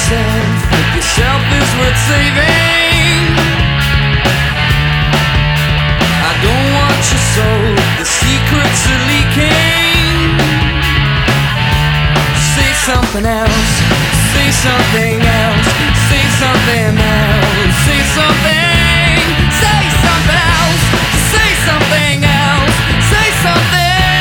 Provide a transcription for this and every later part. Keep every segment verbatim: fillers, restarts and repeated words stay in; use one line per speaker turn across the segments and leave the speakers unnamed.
yourself, if yourself is worth saving. I don't want your soul, the secrets are leaking. Say something else, say something else, say something else, say something, say something else, say something else, say something.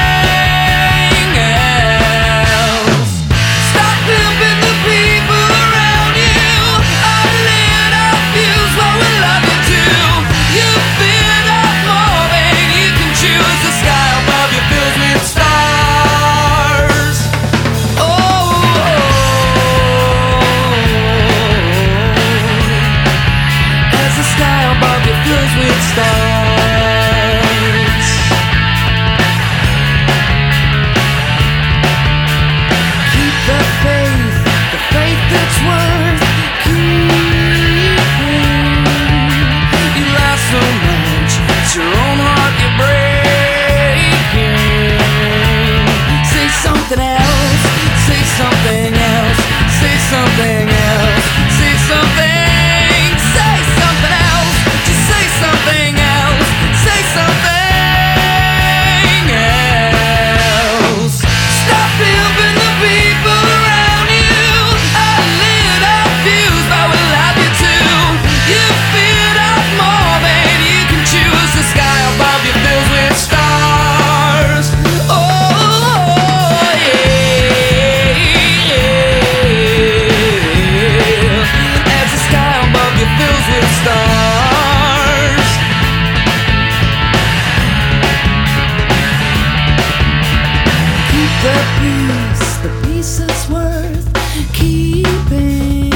The peace, the peace is worth keeping.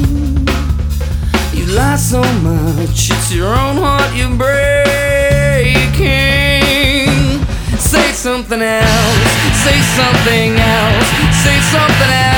You lie so much, it's your own heart you're breaking. Say something else, say something else, say something else.